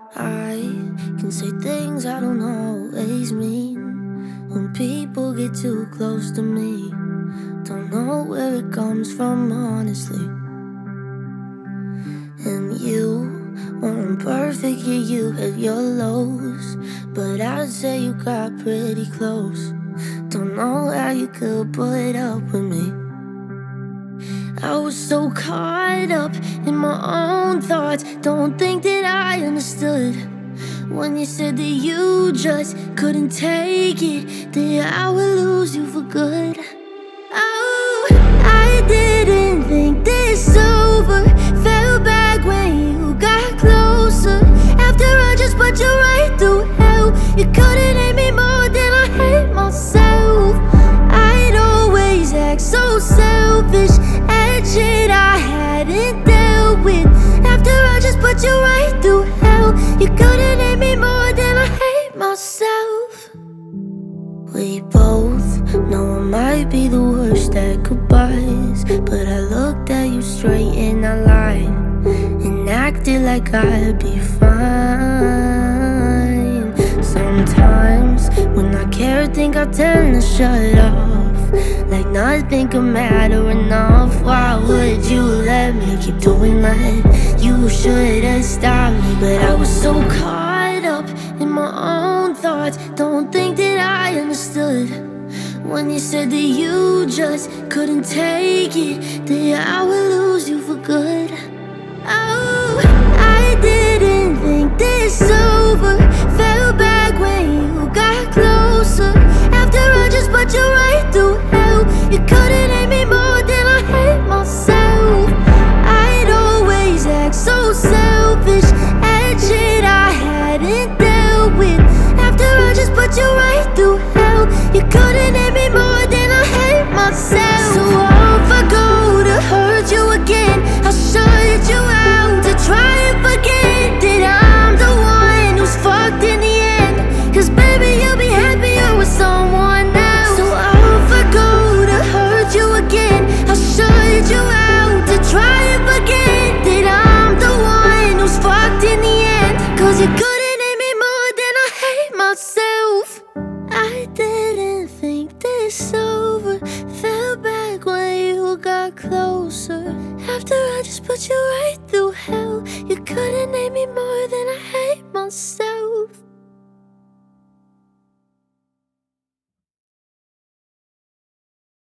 I can say things I don't always mean when people get too close to me. Don't know where it comes from, honestly. And you weren't perfect, yeah, you had your lows, but I'd say you got pretty close. Don't know how you could put up with me. I was so caught up in my own thoughts. Don't think that I understood when you said that you just couldn't take it, that I would lose you for good. Oh, I didn't think this over. Fell back when you got closer. After I just put you right through hell, you couldn't hate me more than I hate myself. I'd always act so selfish at shit I hadn't dealt with. After I just put you right through hell, you couldn't hate me more than I hate myself. We both know I might be the worst at goodbyes, but I looked at you straight and I lied and acted like I'd be fine. Sometimes when I care, think I tend to shut off, like nothing could matter enough. Why would you let me keep doing that? You should have stopped me, but I was so caught up in my own thoughts. Don't think that I understood when you said that you just couldn't take it, that I would lose you for good. Oh, I didn't think this over. Fell back when you got closer. After I just put you right through hell, you couldn't hate me more than I hate myself. I'd always act so selfish at shit I hadn't dealt with. After I just put you right through hell, you couldn't hate me more than I hate myself. So if I go to hurt you again, I'll shut you out to try and forget that I'm the one who's fucked in the end. Cause baby, you'll be happier with someone else. So if I go to hurt you again, I'll shut you out to try and forget that I'm the one who's fucked in the end. Cause you couldn't hate me more than I hate myself. I didn't think this over. Fell back when you got closer. After I just put you right